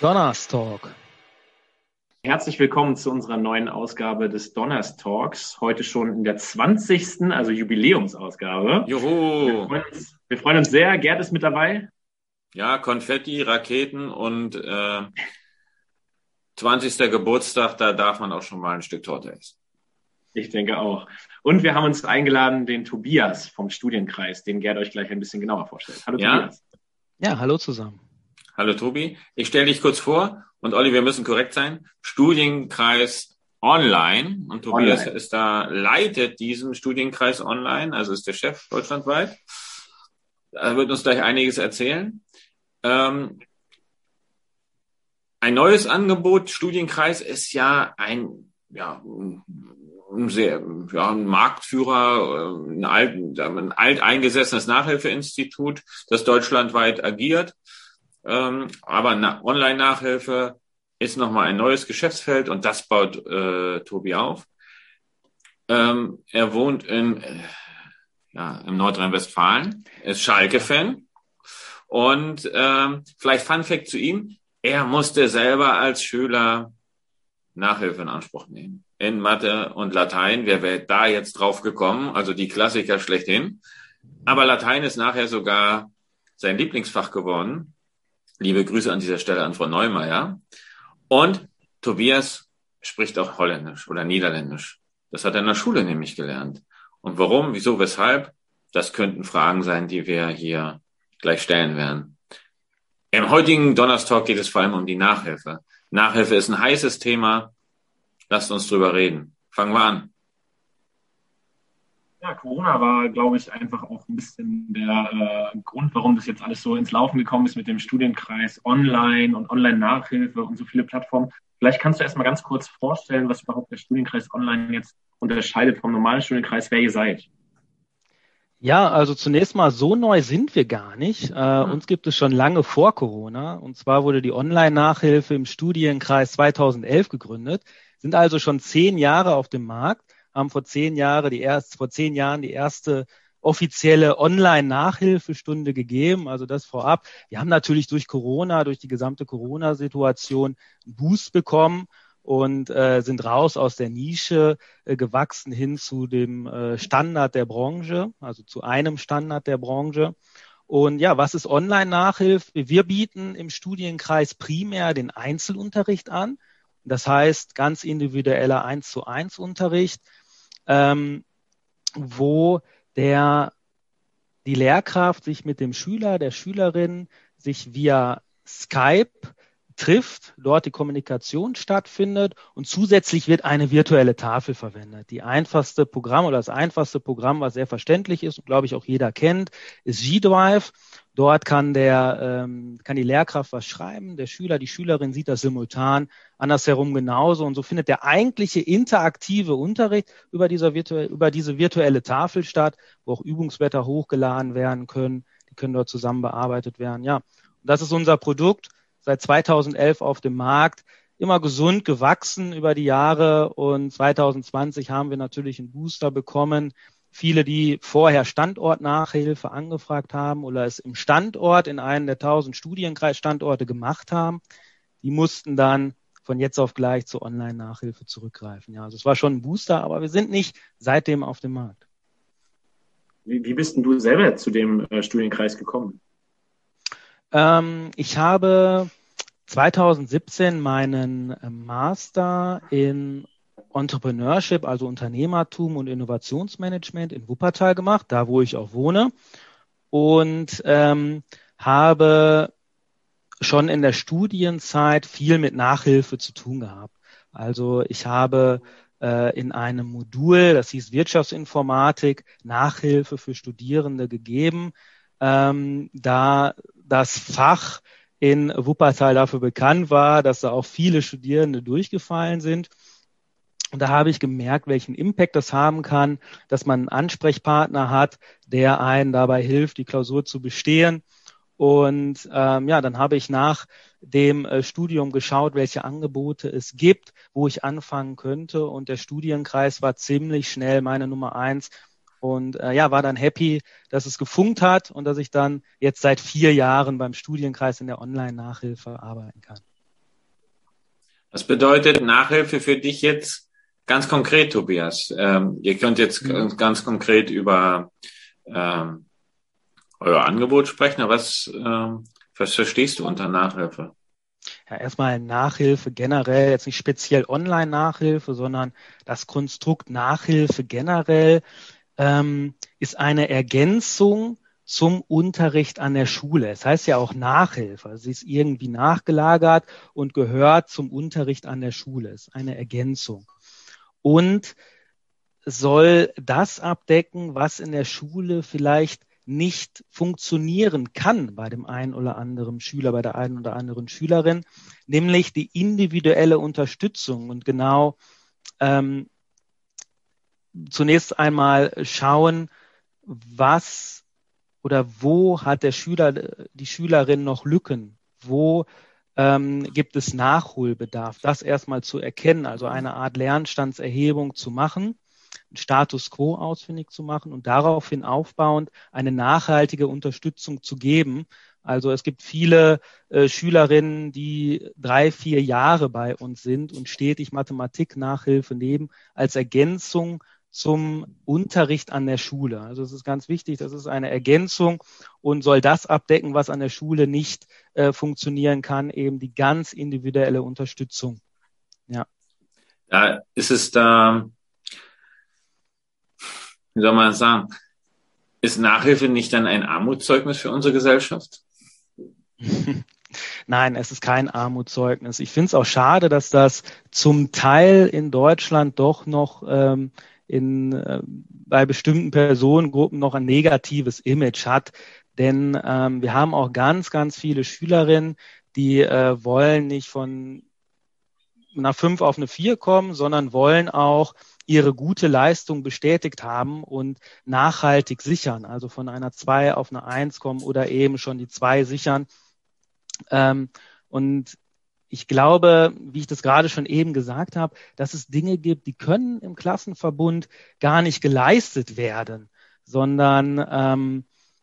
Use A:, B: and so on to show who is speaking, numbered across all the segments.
A: Donnerstalk.
B: Herzlich willkommen zu unserer neuen Ausgabe des Donnerstalks. Heute schon in der 20., also Jubiläumsausgabe.
C: Juhu!
B: Wir freuen uns sehr. Gerd ist mit dabei.
C: Ja, Konfetti, Raketen und 20. Geburtstag, da darf man auch schon mal ein Stück Torte essen.
B: Ich denke auch. Und wir haben uns eingeladen, den Tobias vom Studienkreis, den Gerd euch gleich ein bisschen genauer vorstellt. Hallo
C: Ja?
B: Tobias.
A: Ja, hallo zusammen.
C: Hallo Tobi, ich stelle dich kurz vor und Olli, wir müssen korrekt sein. Studienkreis Online und Tobias ist da, leitet diesen Studienkreis Online, also ist der Chef deutschlandweit. Er wird uns gleich einiges erzählen. Ein neues Angebot, Studienkreis ist ja ein Marktführer, ein alteingesessenes Nachhilfeinstitut, das deutschlandweit agiert. Aber Online-Nachhilfe ist nochmal ein neues Geschäftsfeld und das baut Tobi auf. Er wohnt im Nordrhein-Westfalen, ist Schalke-Fan und vielleicht Fun Fact zu ihm, er musste selber als Schüler Nachhilfe in Anspruch nehmen. In Mathe und Latein, wer wäre da jetzt drauf gekommen? Also die Klassiker schlechthin. Aber Latein ist nachher sogar sein Lieblingsfach geworden. Liebe Grüße an dieser Stelle an Frau Neumeier. Und Tobias spricht auch Holländisch oder Niederländisch. Das hat er in der Schule nämlich gelernt. Und warum, wieso, weshalb? Das könnten Fragen sein, die wir hier gleich stellen werden. Im heutigen Donnerstag geht es vor allem um die Nachhilfe. Nachhilfe ist ein heißes Thema. Lasst uns drüber reden. Fangen wir an.
B: Ja, Corona war, glaube ich, einfach auch ein bisschen der Grund, warum das jetzt alles so ins Laufen gekommen ist mit dem Studienkreis Online und Online-Nachhilfe und so viele Plattformen. Vielleicht kannst du erst mal ganz kurz vorstellen, was überhaupt der Studienkreis Online jetzt unterscheidet vom normalen Studienkreis, wer ihr seid.
A: Ja, also zunächst mal, so neu sind wir gar nicht. Uns gibt es schon lange vor Corona. Und zwar wurde die Online-Nachhilfe im Studienkreis 2011 gegründet, sind also schon 10 Jahre auf dem Markt, haben vor 10 Jahren die erste offizielle Online-Nachhilfestunde gegeben. Also das vorab. Wir haben natürlich durch die gesamte Corona-Situation einen Boost bekommen und sind raus aus der Nische gewachsen hin zu dem Standard der Branche, also zu einem Standard der Branche. Und ja, was ist Online-Nachhilfe? Wir bieten im Studienkreis primär den Einzelunterricht an. Das heißt, ganz individueller 1:1 Unterricht, wo die Lehrkraft sich mit dem Schüler, der Schülerin sich via Skype trifft, dort die Kommunikation stattfindet und zusätzlich wird eine virtuelle Tafel verwendet. Das einfachste Programm, was sehr verständlich ist und glaube ich auch jeder kennt, ist G-Drive. Dort kann die Lehrkraft was schreiben, der Schüler, die Schülerin sieht das simultan, andersherum genauso und so findet der eigentliche interaktive Unterricht über diese virtuelle Tafel statt, wo auch Übungsblätter hochgeladen werden können, die können dort zusammen bearbeitet werden. Ja, und das ist unser Produkt. Seit 2011 auf dem Markt, immer gesund gewachsen über die Jahre und 2020 haben wir natürlich einen Booster bekommen. Viele, die vorher Standortnachhilfe angefragt haben oder es im Standort in einem der 1000 Studienkreisstandorte gemacht haben, die mussten dann von jetzt auf gleich zur Online-Nachhilfe zurückgreifen. Ja, also es war schon ein Booster, aber wir sind nicht seitdem auf dem Markt.
B: Wie bist denn du selber zu dem Studienkreis gekommen?
A: Ich habe 2017 meinen Master in Entrepreneurship, also Unternehmertum und Innovationsmanagement in Wuppertal gemacht, da wo ich auch wohne, und habe schon in der Studienzeit viel mit Nachhilfe zu tun gehabt. Also ich habe in einem Modul, das hieß Wirtschaftsinformatik, Nachhilfe für Studierende gegeben, da das Fach in Wuppertal dafür bekannt war, dass da auch viele Studierende durchgefallen sind. Und da habe ich gemerkt, welchen Impact das haben kann, dass man einen Ansprechpartner hat, der einen dabei hilft, die Klausur zu bestehen. Und dann habe ich nach dem Studium geschaut, welche Angebote es gibt, wo ich anfangen könnte. Und der Studienkreis war ziemlich schnell meine Nummer 1. Und war dann happy, dass es gefunkt hat und dass ich dann jetzt seit 4 Jahren beim Studienkreis in der Online-Nachhilfe arbeiten kann.
C: Was bedeutet Nachhilfe für dich jetzt ganz konkret, Tobias? Ihr könnt jetzt ganz konkret über euer Angebot sprechen, aber was verstehst du unter Nachhilfe?
A: Ja, erstmal Nachhilfe generell, jetzt nicht speziell Online-Nachhilfe, sondern das Konstrukt Nachhilfe generell ist eine Ergänzung zum Unterricht an der Schule. Es heißt ja auch Nachhilfe. Also sie ist irgendwie nachgelagert und gehört zum Unterricht an der Schule. Es ist eine Ergänzung. Und soll das abdecken, was in der Schule vielleicht nicht funktionieren kann bei dem einen oder anderen Schüler, bei der einen oder anderen Schülerin, nämlich die individuelle Unterstützung und genau zunächst einmal schauen, was oder wo hat der Schüler, die Schülerin noch Lücken, wo gibt es Nachholbedarf, das erstmal zu erkennen, also eine Art Lernstandserhebung zu machen, Status quo ausfindig zu machen und daraufhin aufbauend eine nachhaltige Unterstützung zu geben. Also es gibt viele Schülerinnen, die 3-4 Jahre bei uns sind und stetig Mathematik-Nachhilfe nehmen als Ergänzung zum Unterricht an der Schule. Also es ist ganz wichtig, das ist eine Ergänzung und soll das abdecken, was an der Schule nicht funktionieren kann, eben die ganz individuelle Unterstützung. Ja.
C: Ja, ist es da, wie soll man sagen, ist Nachhilfe nicht dann ein Armutszeugnis für unsere Gesellschaft?
A: Nein, es ist kein Armutszeugnis. Ich finde es auch schade, dass das zum Teil in Deutschland doch noch bei bestimmten Personengruppen noch ein negatives Image hat. Denn wir haben auch ganz, ganz viele Schülerinnen, die wollen nicht von einer 5 auf eine 4 kommen, sondern wollen auch ihre gute Leistung bestätigt haben und nachhaltig sichern. Also von einer 2 auf eine 1 kommen oder eben schon die 2 sichern. Und ich glaube, wie ich das gerade schon eben gesagt habe, dass es Dinge gibt, die können im Klassenverbund gar nicht geleistet werden, sondern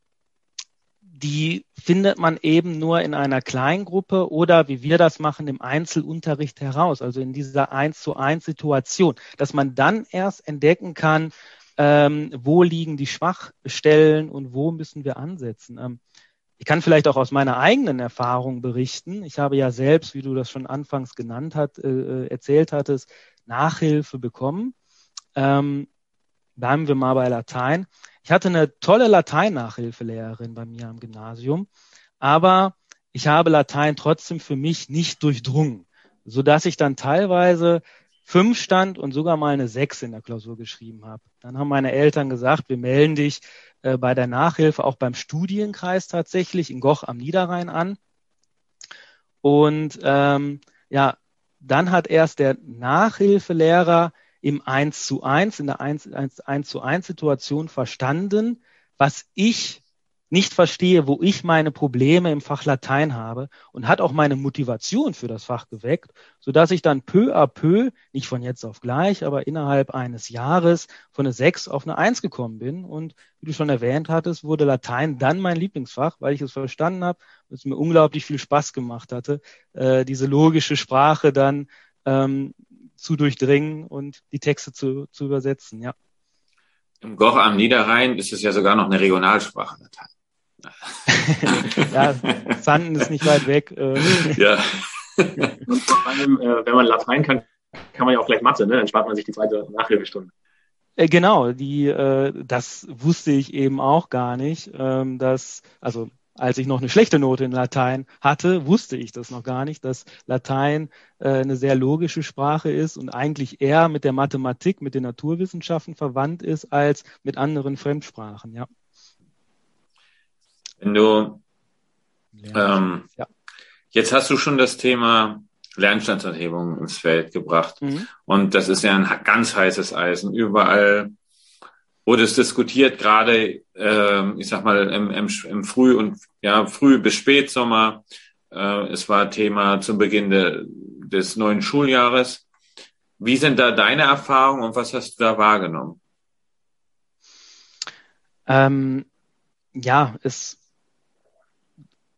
A: die findet man eben nur in einer Kleingruppe oder wie wir das machen, im Einzelunterricht heraus, also in dieser 1:1 Situation, dass man dann erst entdecken kann, wo liegen die Schwachstellen und wo müssen wir ansetzen. Ich kann vielleicht auch aus meiner eigenen Erfahrung berichten. Ich habe ja selbst, wie du das schon anfangs erzählt hattest, Nachhilfe bekommen. Bleiben wir mal bei Latein. Ich hatte eine tolle Latein-Nachhilfelehrerin bei mir am Gymnasium, aber ich habe Latein trotzdem für mich nicht durchdrungen, sodass ich dann teilweise 5 stand und sogar mal eine 6 in der Klausur geschrieben habe. Dann haben meine Eltern gesagt, wir melden dich bei der Nachhilfe auch beim Studienkreis tatsächlich in Goch am Niederrhein an. Und ja, dann hat erst der Nachhilfelehrer im 1:1, in der 1:1 Situation verstanden, was ich nicht verstehe, wo ich meine Probleme im Fach Latein habe und hat auch meine Motivation für das Fach geweckt, sodass ich dann peu à peu, nicht von jetzt auf gleich, aber innerhalb eines Jahres von einer 6 auf eine 1 gekommen bin. Und wie du schon erwähnt hattest, wurde Latein dann mein Lieblingsfach, weil ich es verstanden habe und es mir unglaublich viel Spaß gemacht hatte, diese logische Sprache dann zu durchdringen und die Texte zu übersetzen, ja.
C: Im Goch am Niederrhein ist es ja sogar noch eine Regionalsprache, Latein.
A: Ja, Sanden ist nicht weit weg.
C: Ja.
B: Und vor allem, wenn man Latein kann man ja auch gleich Mathe, ne? Dann spart man sich die zweite Nachhilfestunde.
A: Genau, das wusste ich eben auch gar nicht, also als ich noch eine schlechte Note in Latein hatte, wusste ich das noch gar nicht, dass Latein eine sehr logische Sprache ist und eigentlich eher mit der Mathematik, mit den Naturwissenschaften verwandt ist, als mit anderen Fremdsprachen, ja.
C: Wenn du, jetzt hast du schon das Thema Lernstandserhebung ins Feld gebracht. Mhm. Und das ist ja ein ganz heißes Eisen. Überall wurde es diskutiert, gerade, ich sag mal, im Früh- bis Spätsommer. Es war Thema zum Beginn des neuen Schuljahres. Wie sind da deine Erfahrungen und was hast du da wahrgenommen?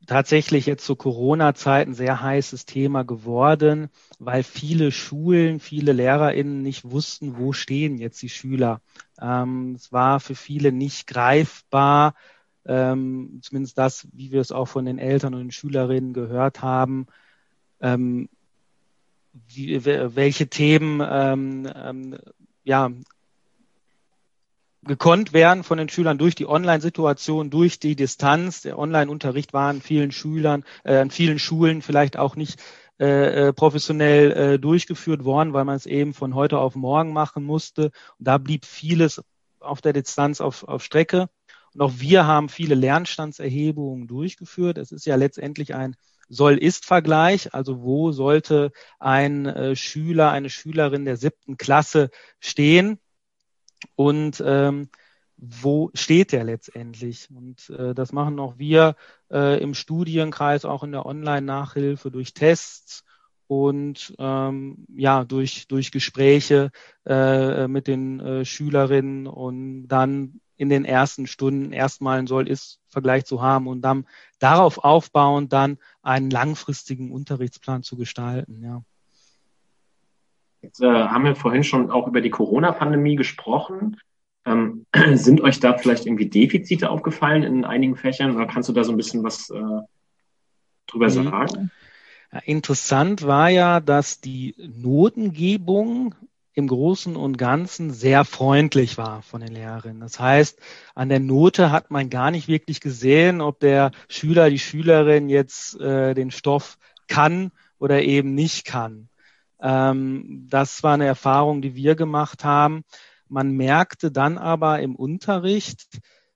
A: tatsächlich jetzt zu Corona-Zeiten sehr heißes Thema geworden, weil viele Schulen, viele LehrerInnen nicht wussten, wo stehen jetzt die Schüler. Es war für viele nicht greifbar, zumindest das, wie wir es auch von den Eltern und den Schülerinnen gehört haben, welche Themen gekonnt werden von den Schülern durch die Online-Situation, durch die Distanz. Der Online-Unterricht war an vielen Schulen vielleicht auch nicht professionell durchgeführt worden, weil man es eben von heute auf morgen machen musste. Und da blieb vieles auf der Distanz auf Strecke. Und auch wir haben viele Lernstandserhebungen durchgeführt. Es ist ja letztendlich ein Soll-Ist-Vergleich. Also wo sollte ein Schüler, eine Schülerin der 7. Klasse stehen? Und wo steht der letztendlich? Und das machen auch wir im Studienkreis, auch in der Online-Nachhilfe durch Tests und durch Gespräche mit den Schülerinnen und dann in den ersten Stunden erstmal einen Soll-Ist-Vergleich zu haben und dann darauf aufbauend dann einen langfristigen Unterrichtsplan zu gestalten. Ja.
B: Jetzt haben wir vorhin schon auch über die Corona-Pandemie gesprochen. Sind euch da vielleicht irgendwie Defizite aufgefallen in einigen Fächern oder kannst du da so ein bisschen was drüber sagen?
A: Ja, interessant war ja, dass die Notengebung im Großen und Ganzen sehr freundlich war von den Lehrerinnen. Das heißt, an der Note hat man gar nicht wirklich gesehen, ob der Schüler, die Schülerin jetzt den Stoff kann oder eben nicht kann. Das war eine Erfahrung, die wir gemacht haben. Man merkte dann aber im Unterricht,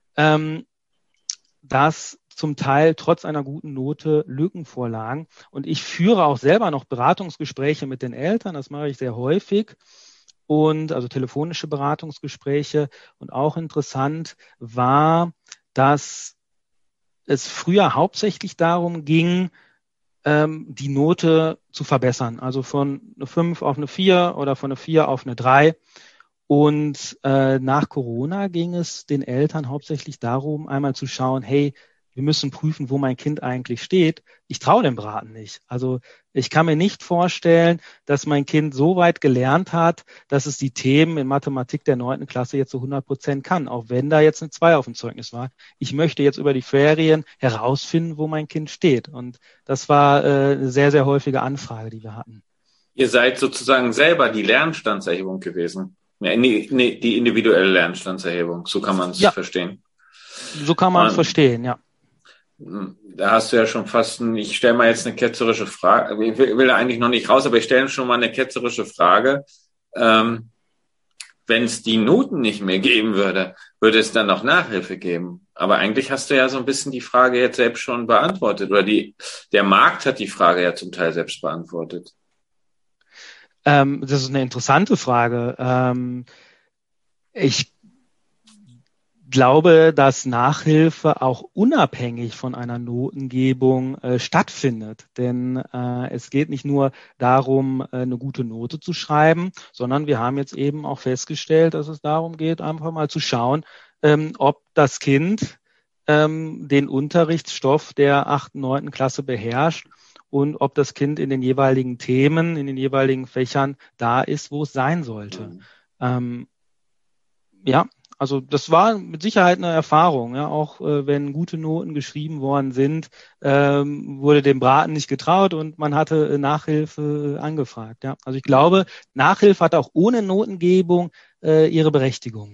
A: dass zum Teil trotz einer guten Note Lücken vorlagen. Und ich führe auch selber noch Beratungsgespräche mit den Eltern. Das mache ich sehr häufig. Und also telefonische Beratungsgespräche. Und auch interessant war, dass es früher hauptsächlich darum ging, die Note zu verbessern. Also von eine 5 auf eine 4 oder von eine 4 auf eine 3. Und nach Corona ging es den Eltern hauptsächlich darum, einmal zu schauen, hey, wir müssen prüfen, wo mein Kind eigentlich steht. Ich traue dem Braten nicht. Also ich kann mir nicht vorstellen, dass mein Kind so weit gelernt hat, dass es die Themen in Mathematik der 9. Klasse jetzt zu 100% kann, auch wenn da jetzt eine 2 auf dem Zeugnis war. Ich möchte jetzt über die Ferien herausfinden, wo mein Kind steht. Und das war eine sehr, sehr häufige Anfrage, die wir hatten.
C: Ihr seid sozusagen selber die Lernstandserhebung gewesen. Ja, die individuelle Lernstandserhebung, so kann man es verstehen.
A: So kann man es verstehen, ja.
C: Da hast du ja schon fast ich stelle mal jetzt eine ketzerische Frage, ich will da eigentlich noch nicht raus, aber ich stelle schon mal eine ketzerische Frage. Wenn es die Noten nicht mehr geben würde, würde es dann noch Nachhilfe geben? Aber eigentlich hast du ja so ein bisschen die Frage jetzt selbst schon beantwortet oder der Markt hat die Frage ja zum Teil selbst beantwortet.
A: Das ist eine interessante Frage. Ich glaube, dass Nachhilfe auch unabhängig von einer Notengebung stattfindet. Denn es geht nicht nur darum, eine gute Note zu schreiben, sondern wir haben jetzt eben auch festgestellt, dass es darum geht, einfach mal zu schauen, ob das Kind den Unterrichtsstoff der 8., 9. Klasse beherrscht und ob das Kind in den jeweiligen Themen, in den jeweiligen Fächern da ist, wo es sein sollte. Also das war mit Sicherheit eine Erfahrung. Ja, auch wenn gute Noten geschrieben worden sind, wurde dem Braten nicht getraut und man hatte Nachhilfe angefragt. Ja, also ich glaube, Nachhilfe hat auch ohne Notengebung ihre Berechtigung.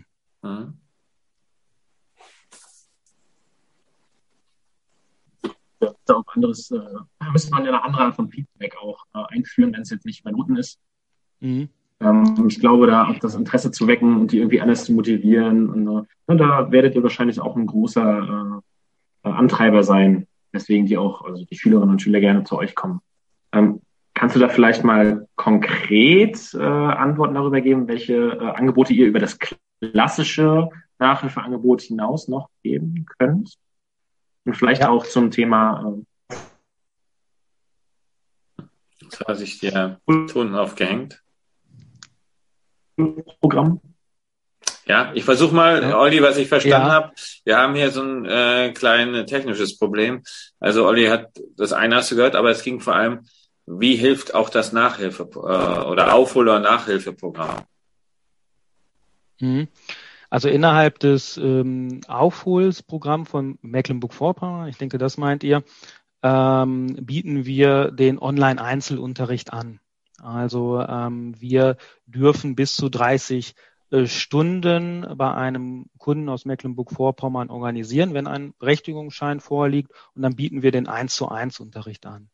B: Auf anderes müsste man ja eine andere Art von Feedback auch einführen, wenn es jetzt nicht bei Noten ist. Ich glaube, da auch das Interesse zu wecken und die irgendwie anders zu motivieren. Und da werdet ihr wahrscheinlich auch ein großer Antreiber sein, weswegen die Schülerinnen und Schüler gerne zu euch kommen. Kannst du da vielleicht mal konkret Antworten darüber geben, welche Angebote ihr über das klassische Nachhilfeangebot hinaus noch geben könnt? Und vielleicht auch zum Thema.
C: Jetzt hat sich der Ton aufgehängt.
B: Programm.
C: Ja, ich versuche mal,
A: Ja.
C: Olli, was ich verstanden
A: Ja.
C: habe. Wir haben hier so ein kleines technisches Problem. Also Olli hat das eine hast du gehört, aber es ging vor allem, wie hilft auch das Nachhilfe oder Aufhol- oder Nachhilfeprogramm?
A: Mhm. Also innerhalb des Aufholsprogramms von Mecklenburg-Vorpommern, ich denke, das meint ihr, bieten wir den Online-Einzelunterricht an. Also wir dürfen bis zu 30 Stunden bei einem Kunden aus Mecklenburg-Vorpommern organisieren, wenn ein Berechtigungsschein vorliegt, und dann bieten wir den 1:1 Unterricht an.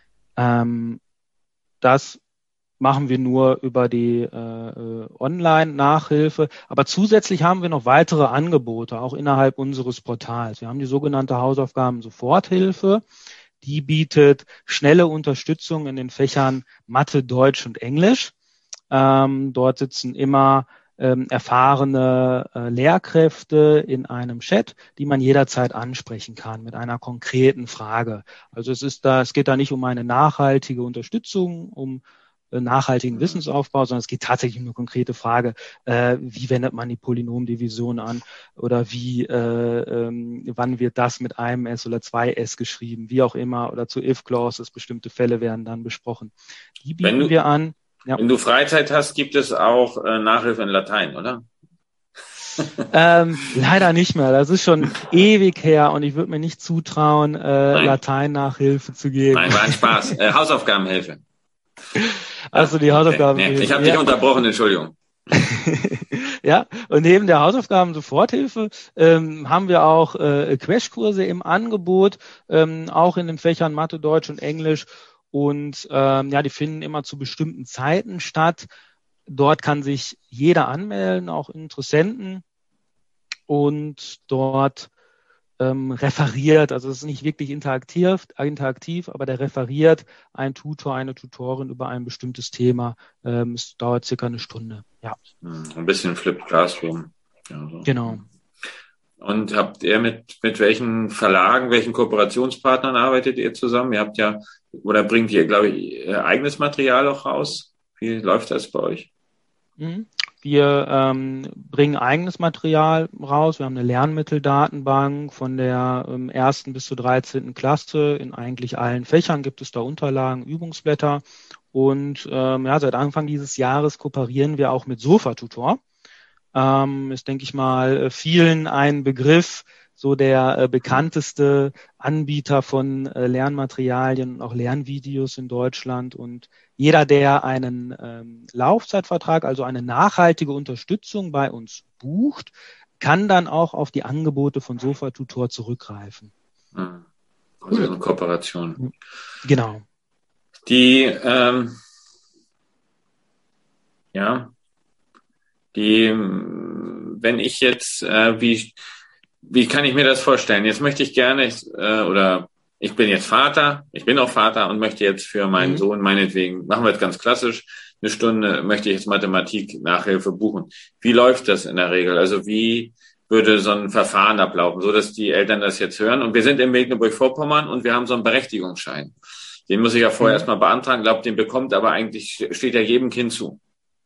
A: Das machen wir nur über die Online-Nachhilfe. Aber zusätzlich haben wir noch weitere Angebote, auch innerhalb unseres Portals. Wir haben die sogenannte Hausaufgaben-Soforthilfe. Die bietet schnelle Unterstützung in den Fächern Mathe, Deutsch und Englisch. Dort sitzen immer erfahrene Lehrkräfte in einem Chat, die man jederzeit ansprechen kann mit einer konkreten Frage. Also es geht da nicht um eine nachhaltige Unterstützung, um nachhaltigen Wissensaufbau, sondern es geht tatsächlich um eine konkrete Frage, wie wendet man die Polynomdivision an oder wann wird das mit einem S oder zwei S geschrieben, wie auch immer, oder zu if-clauses, bestimmte Fälle werden dann besprochen. Die bieten wir an. Ja.
C: Wenn du Freizeit hast, gibt es auch Nachhilfe in Latein, oder?
A: Leider nicht mehr. Das ist schon ewig her und ich würde mir nicht zutrauen, Latein-Nachhilfe zu geben.
C: Nein, war ein Spaß. Hausaufgabenhilfe.
A: Also die Hausaufgabenhilfe.
C: Nee, ich habe dich unterbrochen, Entschuldigung.
A: Ja, und neben der Hausaufgaben-Soforthilfe haben wir auch Crashkurse im Angebot, auch in den Fächern Mathe, Deutsch und Englisch. Und die finden immer zu bestimmten Zeiten statt. Dort kann sich jeder anmelden, auch Interessenten. Und dort referiert, also es ist nicht wirklich interaktiv, aber der referiert ein Tutor, eine Tutorin über ein bestimmtes Thema. Es dauert circa eine Stunde. Ja.
C: Ein bisschen Flipped Classroom. Ja, so.
A: Genau.
C: Und habt ihr mit welchen Verlagen, welchen Kooperationspartnern arbeitet ihr zusammen? Ihr habt ja, oder bringt ihr, glaube ich, eigenes Material auch raus? Wie läuft das bei euch?
A: Wir bringen eigenes Material raus. Wir haben eine Lernmitteldatenbank von der 1. bis zur 13. Klasse. In eigentlich allen Fächern gibt es da Unterlagen, Übungsblätter. Und seit Anfang dieses Jahres kooperieren wir auch mit Sofatutor. Ist, denke ich mal, vielen ein Begriff, so der bekannteste Anbieter von Lernmaterialien und auch Lernvideos in Deutschland. Und jeder, der einen Laufzeitvertrag, also eine nachhaltige Unterstützung bei uns bucht, kann dann auch auf die Angebote von Sofatutor zurückgreifen.
C: Also eine Kooperation.
A: Genau.
C: Wenn ich jetzt, wie kann ich mir das vorstellen? Jetzt möchte ich gerne, ich bin jetzt Vater, ich bin auch Vater und möchte jetzt für meinen Sohn, meinetwegen, machen wir jetzt ganz klassisch, eine Stunde möchte ich jetzt Mathematik-Nachhilfe buchen. Wie läuft das in der Regel? Also wie würde so ein Verfahren ablaufen, so dass die Eltern das jetzt hören? Und wir sind in Mecklenburg-Vorpommern und wir haben so einen Berechtigungsschein. Den muss ich ja vorher erstmal beantragen, glaube, den bekommt, aber eigentlich steht ja jedem Kind zu.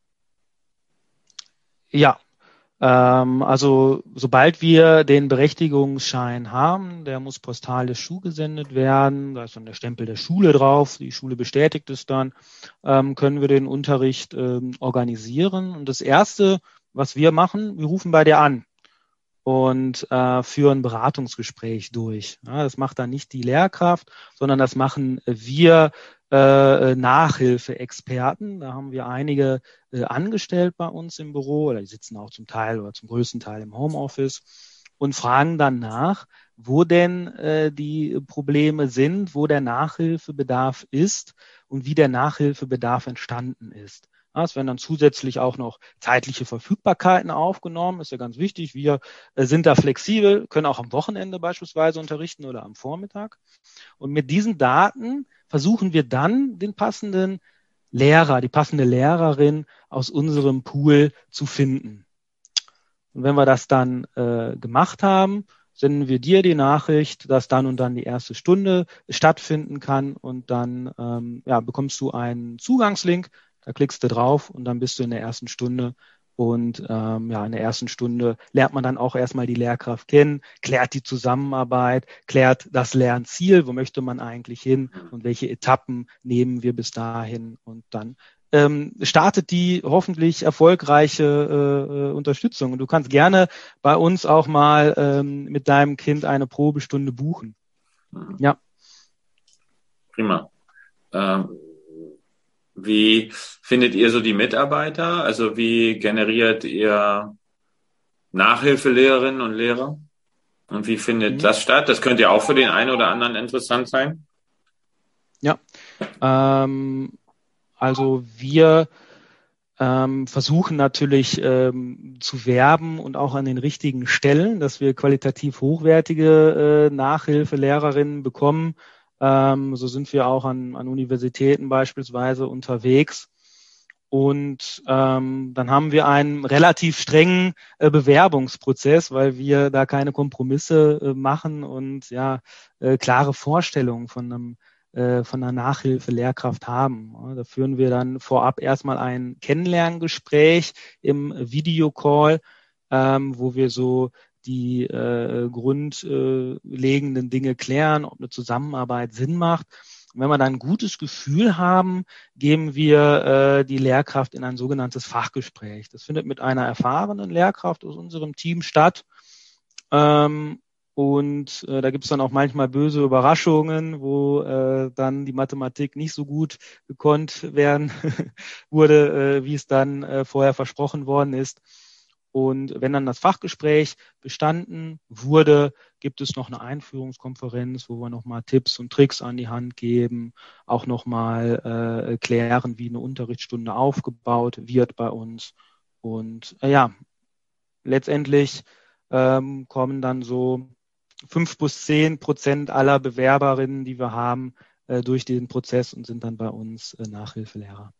A: Ja, also sobald wir den Berechtigungsschein haben, der muss postalisch zugesendet werden, da ist dann der Stempel der Schule drauf, die Schule bestätigt es dann, können wir den Unterricht organisieren. Und das Erste, was wir machen, wir rufen bei dir an und führen ein Beratungsgespräch durch. Ja, das macht dann nicht die Lehrkraft, sondern das machen wir Nachhilfe-Experten. Da haben wir einige angestellt bei uns im Büro, oder die sitzen auch zum Teil oder zum größten Teil im Homeoffice und fragen dann nach, wo denn die Probleme sind, wo der Nachhilfebedarf ist und wie der Nachhilfebedarf entstanden ist. Ja, es werden dann zusätzlich auch noch zeitliche Verfügbarkeiten aufgenommen, ist ja ganz wichtig. Wir sind da flexibel, können auch am Wochenende beispielsweise unterrichten oder am Vormittag. Und mit diesen Daten versuchen wir dann den passenden Lehrer, die passende Lehrerin aus unserem Pool zu finden. Und wenn wir das dann gemacht haben, senden wir dir die Nachricht, dass dann und dann die erste Stunde stattfinden kann und dann bekommst du einen Zugangslink, da klickst du drauf und dann bist du in der ersten Stunde Und in der ersten Stunde lernt man dann auch erstmal die Lehrkraft kennen, klärt die Zusammenarbeit, klärt das Lernziel, wo möchte man eigentlich hin und welche Etappen nehmen wir bis dahin. Und dann startet die hoffentlich erfolgreiche Unterstützung. Und du kannst gerne bei uns auch mal mit deinem Kind eine Probestunde buchen. Ja.
C: Prima. Wie findet ihr so die Mitarbeiter? Also wie generiert ihr Nachhilfelehrerinnen und Lehrer? Und wie findet das statt? Das könnte ja auch für den einen oder anderen interessant sein.
A: Ja, also wir versuchen natürlich zu werben und auch an den richtigen Stellen, dass wir qualitativ hochwertige Nachhilfelehrerinnen bekommen. So sind wir auch an Universitäten beispielsweise unterwegs. Und dann haben wir einen relativ strengen Bewerbungsprozess, weil wir da keine Kompromisse machen und klare Vorstellungen von einer Nachhilfelehrkraft haben. Da führen wir dann vorab erstmal ein Kennenlerngespräch im Videocall, wo wir so die grundlegenden Dinge klären, ob eine Zusammenarbeit Sinn macht. Und wenn wir dann ein gutes Gefühl haben, geben wir die Lehrkraft in ein sogenanntes Fachgespräch. Das findet mit einer erfahrenen Lehrkraft aus unserem Team statt. Da gibt es dann auch manchmal böse Überraschungen, wo dann die Mathematik nicht so gut gekonnt werden wurde, wie es dann vorher versprochen worden ist. Und wenn dann das Fachgespräch bestanden wurde, gibt es noch eine Einführungskonferenz, wo wir nochmal Tipps und Tricks an die Hand geben, auch nochmal klären, wie eine Unterrichtsstunde aufgebaut wird bei uns. Und letztendlich kommen dann so 5-10% aller Bewerberinnen, die wir haben, durch den Prozess und sind dann bei uns Nachhilfelehrer.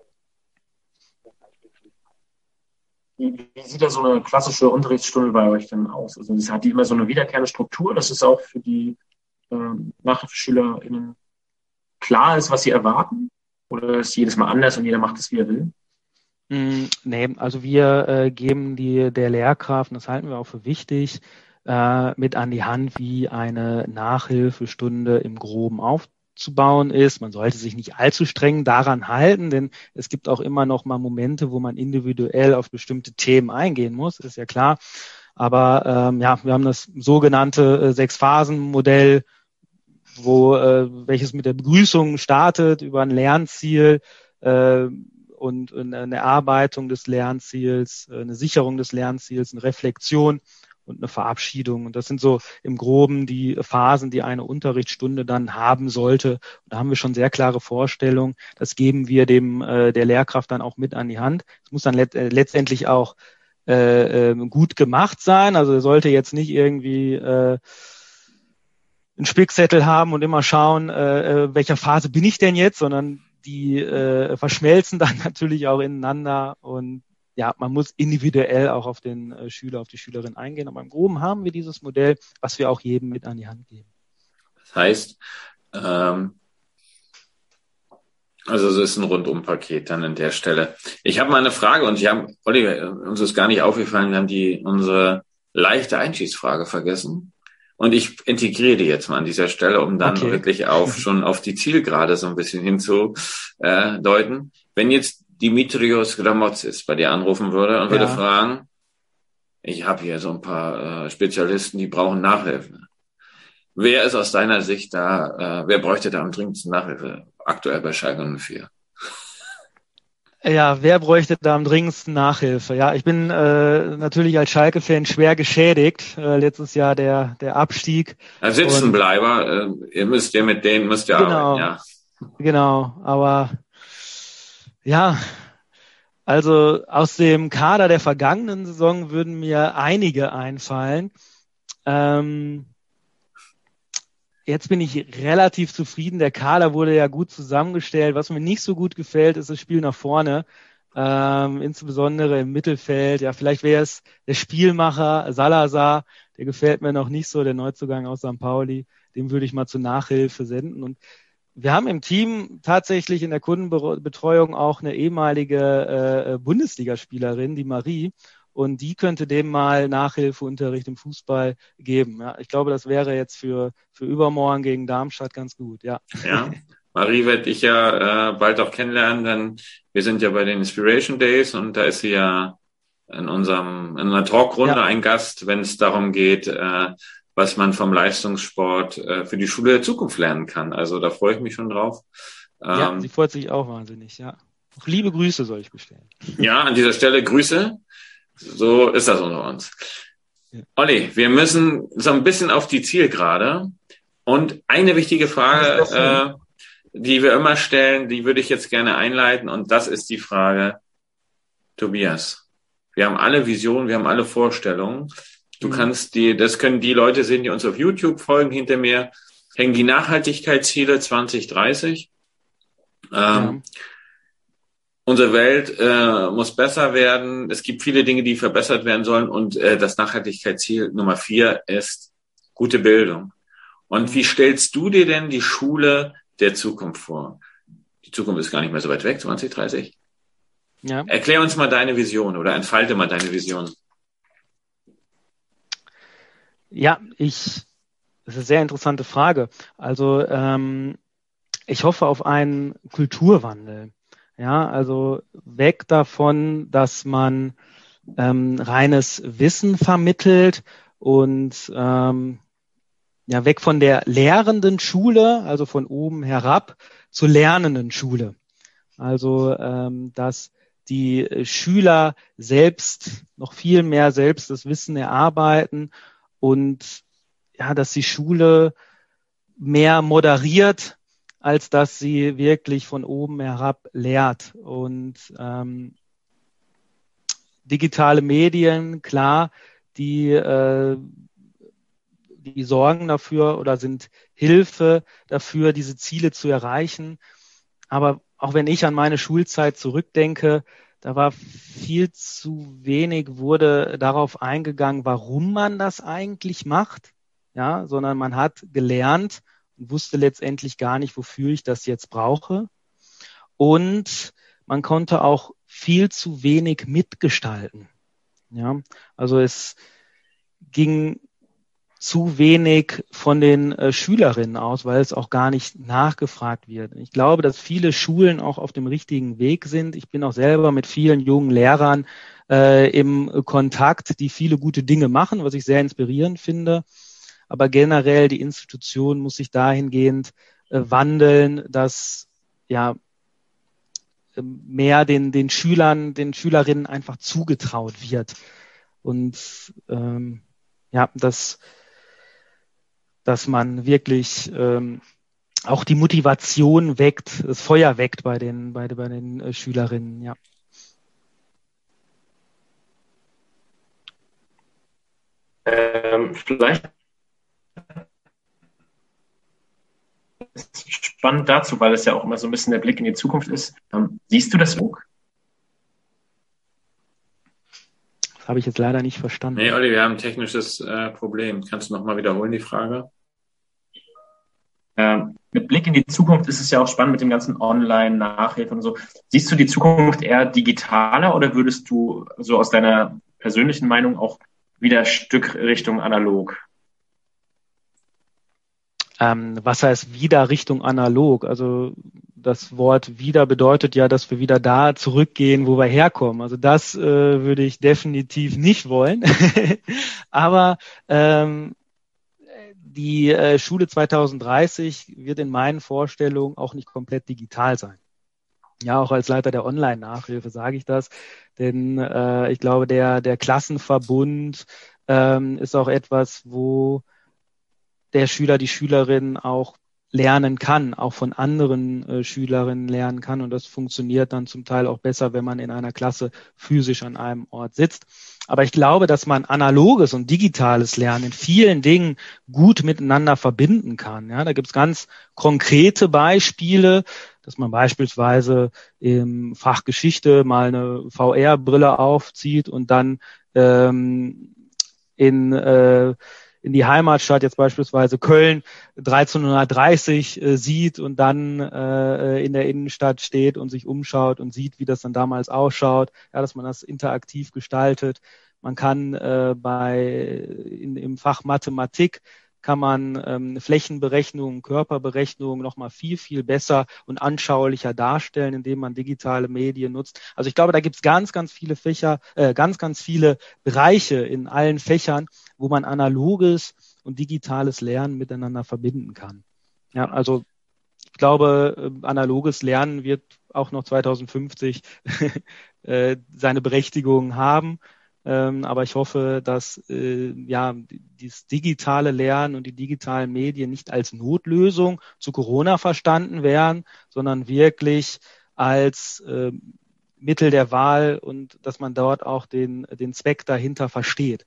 B: Wie sieht da so eine klassische Unterrichtsstunde bei euch denn aus? Also hat die immer so eine wiederkehrende Struktur, dass es auch für die NachhilfeschülerInnen klar ist, was sie erwarten? Oder ist jedes Mal anders und jeder macht es, wie er will?
A: Nee, also wir geben der Lehrkraft, und das halten wir auch für wichtig, mit an die Hand, wie eine Nachhilfestunde im Groben aufzubauen ist. Man sollte sich nicht allzu streng daran halten, denn es gibt auch immer noch mal Momente, wo man individuell auf bestimmte Themen eingehen muss, ist ja klar. Aber wir haben das sogenannte 6-Phasen-Modell, welches mit der Begrüßung startet über ein Lernziel und eine Erarbeitung des Lernziels, eine Sicherung des Lernziels, eine Reflexion und eine Verabschiedung. Und das sind so im Groben die Phasen, die eine Unterrichtsstunde dann haben sollte. Und da haben wir schon sehr klare Vorstellungen. Das geben wir der Lehrkraft dann auch mit an die Hand. Es muss dann letztendlich auch gut gemacht sein. Also er sollte jetzt nicht irgendwie einen Spickzettel haben und immer schauen, welcher Phase bin ich denn jetzt, sondern die verschmelzen dann natürlich auch ineinander und ja, man muss individuell auch auf den Schüler, auf die Schülerin eingehen. Aber im Groben haben wir dieses Modell, was wir auch jedem mit an die Hand geben.
C: Das heißt, also es ist ein Rundumpaket dann an der Stelle. Ich habe mal eine Frage und Oliver, uns ist gar nicht aufgefallen, wir haben unsere leichte Einschießfrage vergessen. Und ich integriere die jetzt mal an dieser Stelle, um dann wirklich schon auf die Zielgerade so ein bisschen hinzudeuten. Wenn jetzt Dimitrios Gramotzis bei dir anrufen würde und würde fragen, ich habe hier so ein paar Spezialisten, die brauchen Nachhilfe. Wer ist aus deiner Sicht da, wer bräuchte da am dringendsten Nachhilfe aktuell bei Schalke 04?
A: Ja, wer bräuchte da am dringendsten Nachhilfe? Ja, ich bin natürlich als Schalke-Fan schwer geschädigt. Letztes Jahr der Abstieg.
C: Als Sitzenbleiber, mit denen müsst ihr arbeiten, ja.
A: Genau, aber ja, also aus dem Kader der vergangenen Saison würden mir einige einfallen. Jetzt bin ich relativ zufrieden. Der Kader wurde ja gut zusammengestellt. Was mir nicht so gut gefällt, ist das Spiel nach vorne. Insbesondere im Mittelfeld. Ja, vielleicht wäre es der Spielmacher Salazar. Der gefällt mir noch nicht so, der Neuzugang aus St. Pauli. Dem würde ich mal zur Nachhilfe senden. Und Wir haben im Team tatsächlich in der Kundenbetreuung auch eine ehemalige Bundesligaspielerin, die Marie, und die könnte dem mal Nachhilfeunterricht im Fußball geben. Ja, ich glaube, das wäre jetzt für übermorgen gegen Darmstadt ganz gut. Ja.
C: Ja. Marie werde ich ja bald auch kennenlernen, denn wir sind ja bei den Inspiration Days und da ist sie ja in einer Talkrunde ein Gast, wenn es darum geht, was man vom Leistungssport für die Schule der Zukunft lernen kann. Also da freue ich mich schon drauf.
A: Ja, sie freut sich auch wahnsinnig, ja. Auch liebe Grüße soll ich bestellen. Ja,
C: an dieser Stelle Grüße. So ist das unter uns. Ja. Olli, wir müssen so ein bisschen auf die Zielgerade. Und eine wichtige Frage, die wir immer stellen, die würde ich jetzt gerne einleiten. Und das ist die Frage, Tobias. Wir haben alle Visionen, wir haben alle Vorstellungen. Das können die Leute sehen, die uns auf YouTube folgen. Hinter mir hängen die Nachhaltigkeitsziele 2030. Unsere Welt muss besser werden. Es gibt viele Dinge, die verbessert werden sollen. Und das Nachhaltigkeitsziel Nummer 4 ist gute Bildung. Und wie stellst du dir denn die Schule der Zukunft vor? Die Zukunft ist gar nicht mehr so weit weg, 2030. Ja. Erklär uns mal deine Vision oder entfalte mal deine Vision.
A: Ja, das ist eine sehr interessante Frage. Also ich hoffe auf einen Kulturwandel. Ja, also weg davon, dass man reines Wissen vermittelt und weg von der lehrenden Schule, also von oben herab, zur lernenden Schule. Also dass die Schüler selbst noch viel mehr selbst das Wissen erarbeiten und ja, dass die Schule mehr moderiert, als dass sie wirklich von oben herab lehrt. Und digitale Medien, klar, die sorgen dafür oder sind Hilfe dafür, diese Ziele zu erreichen. Aber auch wenn ich an meine Schulzeit zurückdenke, da war viel zu wenig, wurde darauf eingegangen, warum man das eigentlich macht, ja, sondern man hat gelernt und wusste letztendlich gar nicht, wofür ich das jetzt brauche. Und man konnte auch viel zu wenig mitgestalten. Ja, also es ging zu wenig von den Schülerinnen aus, weil es auch gar nicht nachgefragt wird. Ich glaube, dass viele Schulen auch auf dem richtigen Weg sind. Ich bin auch selber mit vielen jungen Lehrern im Kontakt, die viele gute Dinge machen, was ich sehr inspirierend finde. Aber generell die Institution muss sich dahingehend wandeln, dass ja mehr den Schülern, den Schülerinnen einfach zugetraut wird. Und dass man wirklich auch die Motivation weckt, das Feuer weckt bei den Schülerinnen, ja.
B: Vielleicht ist spannend dazu, weil es ja auch immer so ein bisschen der Blick in die Zukunft ist. Siehst du das Buch?
A: Das habe ich jetzt leider nicht verstanden.
C: Nee, Olli, wir haben ein technisches Problem. Kannst du nochmal wiederholen, die Frage?
B: Mit Blick in die Zukunft ist es ja auch spannend mit dem ganzen Online-Nachhilfe und so. Siehst du die Zukunft eher digitaler oder würdest du so aus deiner persönlichen Meinung auch wieder ein Stück Richtung analog?
A: Was heißt wieder Richtung analog? Also das Wort wieder bedeutet ja, dass wir wieder da zurückgehen, wo wir herkommen. Also das würde ich definitiv nicht wollen. Aber die Schule 2030 wird in meinen Vorstellungen auch nicht komplett digital sein. Ja, auch als Leiter der Online-Nachhilfe sage ich das, denn ich glaube, der Klassenverbund ist auch etwas, wo der Schüler, die Schülerin auch lernen kann, auch von anderen Schülerinnen lernen kann. Und das funktioniert dann zum Teil auch besser, wenn man in einer Klasse physisch an einem Ort sitzt. Aber ich glaube, dass man analoges und digitales Lernen in vielen Dingen gut miteinander verbinden kann. Ja, da gibt es ganz konkrete Beispiele, dass man beispielsweise im Fach Geschichte mal eine VR-Brille aufzieht und dann in die Heimatstadt, jetzt beispielsweise Köln 1330 sieht und dann in der Innenstadt steht und sich umschaut und sieht, wie das dann damals ausschaut, ja, dass man das interaktiv gestaltet. Man kann im Fach Mathematik kann man Flächenberechnungen, Körperberechnungen nochmal viel, viel besser und anschaulicher darstellen, indem man digitale Medien nutzt. Also ich glaube, da gibt es ganz, ganz viele Fächer, ganz viele Bereiche in allen Fächern, wo man analoges und digitales Lernen miteinander verbinden kann. Ja, also ich glaube, analoges Lernen wird auch noch 2050 seine Berechtigung haben. Aber ich hoffe, dass dieses digitale Lernen und die digitalen Medien nicht als Notlösung zu Corona verstanden werden, sondern wirklich als Mittel der Wahl und dass man dort auch den Zweck dahinter versteht.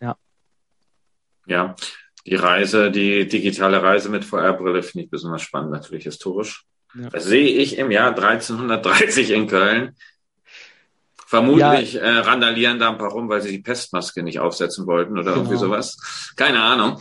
C: Ja, die digitale Reise mit VR-Brille finde ich besonders spannend, natürlich historisch. Ja. Das sehe ich im Jahr 1330 in Köln. Vermutlich randalieren da ein paar rum, weil sie die Pestmaske nicht aufsetzen wollten oder irgendwie sowas. Keine Ahnung.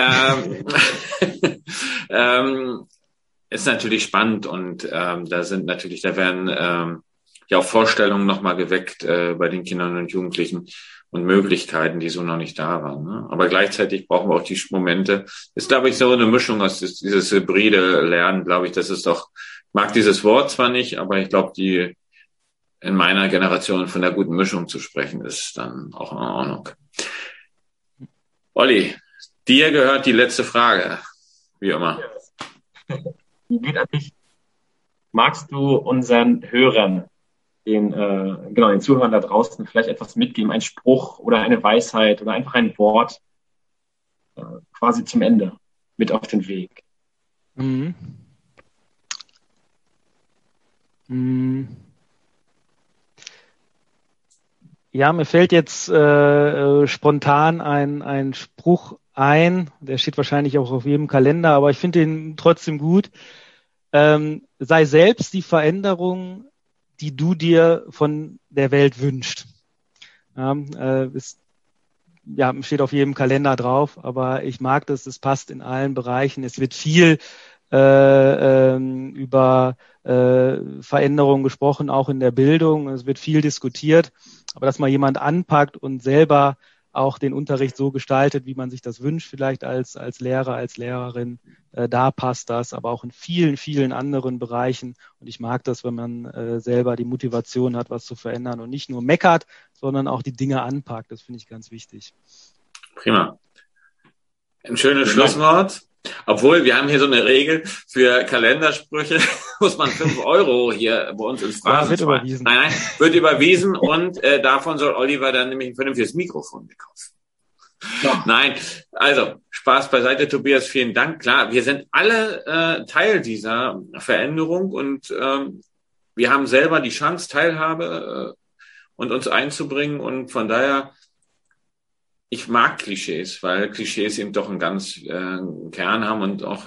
C: Ist natürlich spannend und da werden ja auch Vorstellungen nochmal geweckt bei den Kindern und Jugendlichen und Möglichkeiten, die so noch nicht da waren. Ne? Aber gleichzeitig brauchen wir auch die Momente. Ist, glaube ich, so eine Mischung aus dieses hybride Lernen, glaube ich, das ist doch, mag dieses Wort zwar nicht, aber ich glaube, in meiner Generation von der guten Mischung zu sprechen, ist dann auch in Ordnung. Olli, dir gehört die letzte Frage, wie immer.
B: Die geht an dich. Magst du unseren Hörern, den Zuhörern da draußen vielleicht etwas mitgeben, ein Spruch oder eine Weisheit oder einfach ein Wort quasi zum Ende mit auf den Weg?
A: Ja, mir fällt jetzt spontan ein Spruch ein, der steht wahrscheinlich auch auf jedem Kalender, aber ich finde ihn trotzdem gut. Sei selbst die Veränderung, die du dir von der Welt wünschst. Steht auf jedem Kalender drauf, aber ich mag das, es passt in allen Bereichen. Es wird viel über Veränderungen gesprochen, auch in der Bildung. Es wird viel diskutiert, aber dass mal jemand anpackt und selber auch den Unterricht so gestaltet, wie man sich das wünscht, vielleicht als Lehrer, als Lehrerin, da passt das, aber auch in vielen, vielen anderen Bereichen. Und ich mag das, wenn man selber die Motivation hat, was zu verändern und nicht nur meckert, sondern auch die Dinge anpackt. Das finde ich ganz wichtig.
C: Prima. Ein schönes Schlusswort. Obwohl, wir haben hier so eine Regel, für Kalendersprüche muss man 5 € hier bei uns ins Phrasen
A: wird überwiesen.
C: Nein, wird überwiesen und davon soll Oliver dann nämlich ein vernünftiges Mikrofon kaufen. Ja. Nein, also Spaß beiseite, Tobias, vielen Dank. Klar, wir sind alle Teil dieser Veränderung und wir haben selber die Chance, Teilhabe und uns einzubringen und von daher ich mag Klischees, weil Klischees eben doch einen ganz Kern haben und auch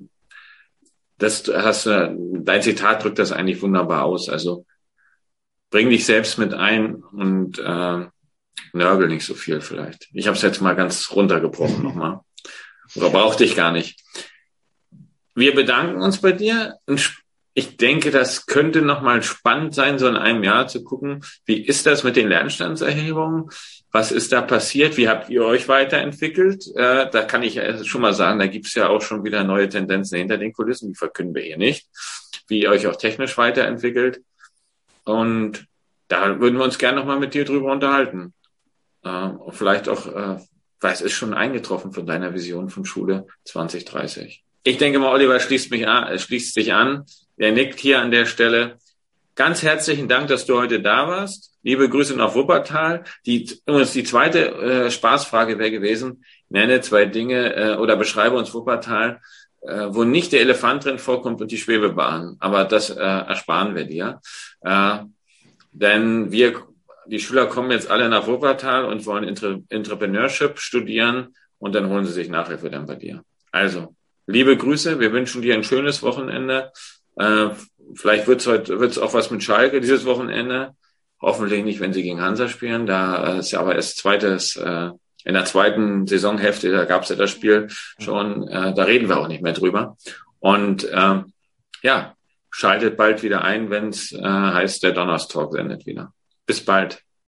C: dein Zitat drückt das eigentlich wunderbar aus. Also bring dich selbst mit ein und nörgel nicht so viel vielleicht. Ich habe es jetzt mal ganz runtergebrochen nochmal. Oder brauchte ich gar nicht. Wir bedanken uns bei dir. Ich denke, das könnte nochmal spannend sein, so in einem Jahr zu gucken, wie ist das mit den Lernstandserhebungen? Was ist da passiert? Wie habt ihr euch weiterentwickelt? Da kann ich schon mal sagen, da gibt es ja auch schon wieder neue Tendenzen hinter den Kulissen, die verkünden wir hier nicht, wie ihr euch auch technisch weiterentwickelt. Und da würden wir uns gerne nochmal mit dir drüber unterhalten. Vielleicht auch, weil es ist schon eingetroffen von deiner Vision von Schule 2030. Ich denke mal, Oliver schließt sich an. Er nickt hier an der Stelle. Ganz herzlichen Dank, dass du heute da warst. Liebe Grüße nach Wuppertal. Die zweite Spaßfrage wäre gewesen, nenne 2 Dinge oder beschreibe uns Wuppertal, wo nicht der Elefant drin vorkommt und die Schwebebahn. Aber das ersparen wir dir. Denn die Schüler kommen jetzt alle nach Wuppertal und wollen Entrepreneurship studieren und dann holen sie sich Nachhilfe dann bei dir. Also, liebe Grüße, wir wünschen dir ein schönes Wochenende. Vielleicht wird's auch was mit Schalke dieses Wochenende. Hoffentlich nicht, wenn sie gegen Hansa spielen. Da ist ja aber erst zweites in der zweiten Saisonhälfte, da gab es ja das Spiel schon, da reden wir auch nicht mehr drüber. Und schaltet bald wieder ein, wenn es heißt, der Donnerstalk sendet wieder. Bis bald.